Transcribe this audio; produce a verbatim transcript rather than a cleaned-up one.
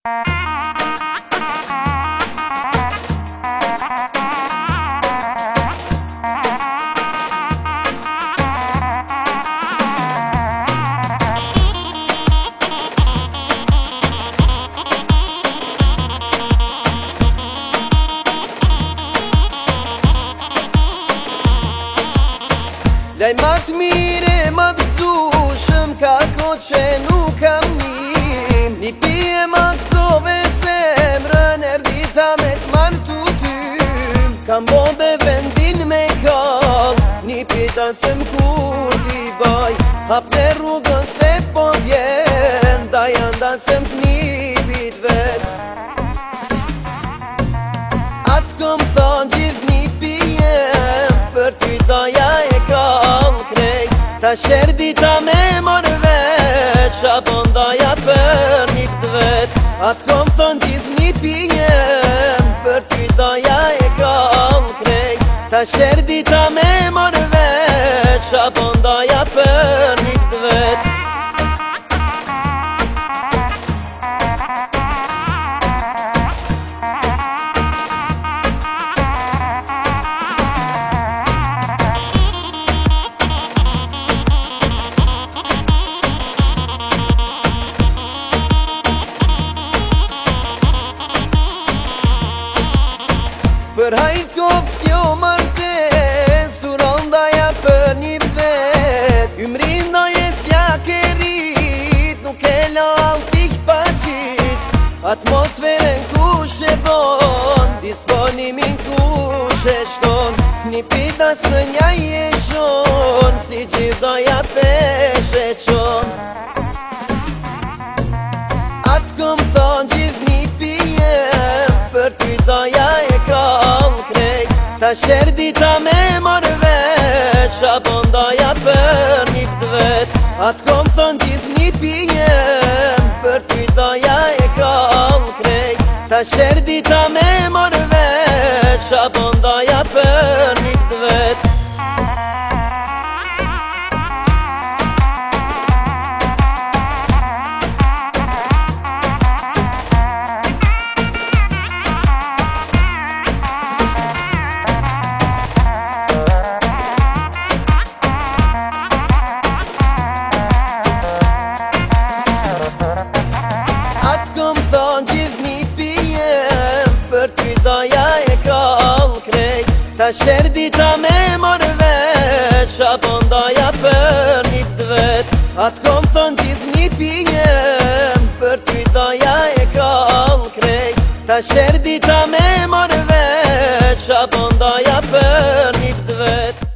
Lej ma të mire, ma të gëzushëm, ka ko që nuk kam një. Një pije ma kësove zemrën, erdita me të marë të tym. Kam bode vendin me kall, një pita se m'kur t'i baj. Hap në rrugën se po vjen, da janë da se m'kni bit vet. Atë këm thonë gjithë një pije, për ty daja e kall krejt. Ta sherdita me morë veç, apo ndaja për një këtë vet. Atë kom thonë gjithë një pijem, për ty daja e kall krejt. Ta sherdita me morë veç, apo ndaja për një këtë vet. Për hajt koft kjo martes, surondaja për një vet. Ymrin do jesja ke rrit, nuk e la altik pa qit. Atmosferen kush e bon, disponimin kush e shton. Një pitas më nja i e shon, si gjithdoja pesh e qon. Atë këm thon gjithë një pijem, për ty doja e kall krejt. Ta sherdita me morë veç, apo ndaja për një këtë vet. Atë kom thon gjithë një pijem, për ty doja e kall krejt. Ta sherdita me morë veç, apo ndaja për një këtë vet. Ta sherdita me morë veç, apo ndaja për një këtë vet. Atë kom thon gjithë një pijem, për ty doja e kall krejt. Ta sherdita me morë veç, apo ndaja për një këtë vet.